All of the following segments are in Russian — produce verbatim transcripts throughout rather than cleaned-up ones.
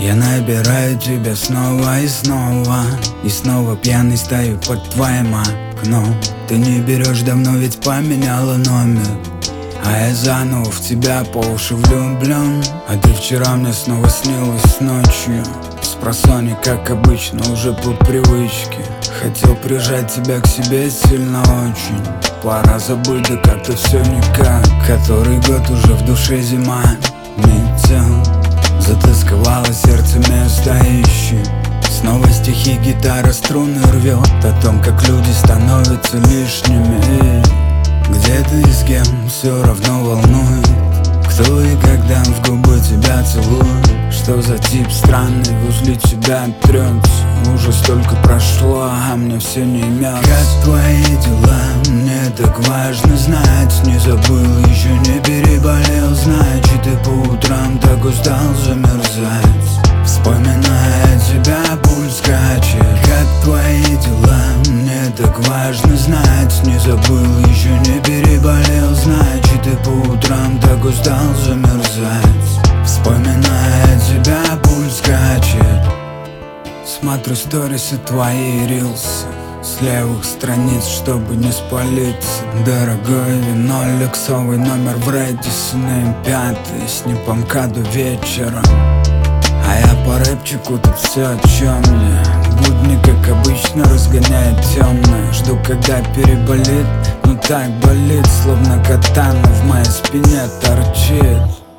Я набираю тебя снова и снова, и снова пьяный стою под твоим окном. Ты не берешь, давно ведь поменяла номер, а я заново в тебя по уши влюблен. А ты вчера мне снова снилась ночью, спросонья, как обычно, уже по привычке. Хотел прижать тебя к себе сильно очень. Пора забыть, да как-то все никак. Который год уже в душе зима метел, затасковало сердце место ищет. Снова стихи, гитара струны рвет о том, как люди становятся лишними. Где ты и с кем, все равно волнует, кто и когда в губы тебя целует. Что за тип странный возле тебя трется? Уже столько прошло, а мне все не имется. Как твои дела? Мне так важно знать. Не забыл, еще не переболел, значит и по утрам так устал замерзать. Вспоминая тебя, пульс скачет. Как твои дела? Мне так важно знать. Не забыл, еще не переболел, значит и по утрам так устал замерзать. Вспоминая тебя, пульс скачет. Смотрю сторисы твои рилсы с левых страниц, чтобы не спалиться. Дорогое вино, люксовый номер в Рэдисон эм пять с непомка до вечера. А я по рэпчику, тут все о чем мне. Будни, как обычно, разгоняет темное. Жду, когда переболит, но так болит, словно катана в моей спине торчит.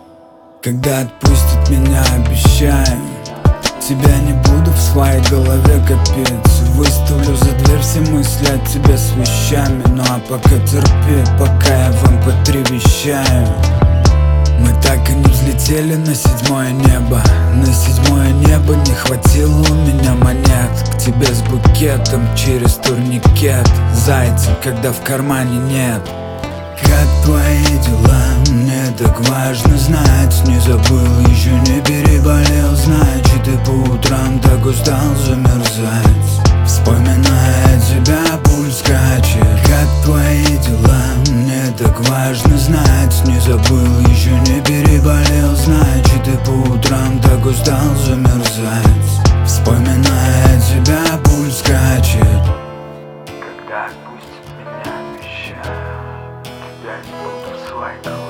Когда отпустит меня, обещаю, тебя не буду в своей голове копить. Выставлю за дверь все мысли о тебе с вещами. Ну а пока терпи, пока я в эм пэ три вещаю. Мы так и не взлетели на седьмое небо. На седьмое небо не хватило у меня монет. К тебе с букетом через турникет. Зайцем, когда в кармане нет. Как твои дела? Мне так важно знать. Не забыл, еще не переболел, значит и по утрам так устал замерзать. Вспоминая тебя, пульс скачет. Как твои дела? Мне так важно знать. Не забыл, еще не переболел, значит и по утрам так устал замерзать. Вспоминая тебя, пульс скачет. Когда отпустит меня, обещаю, тебя не буду в своей голове.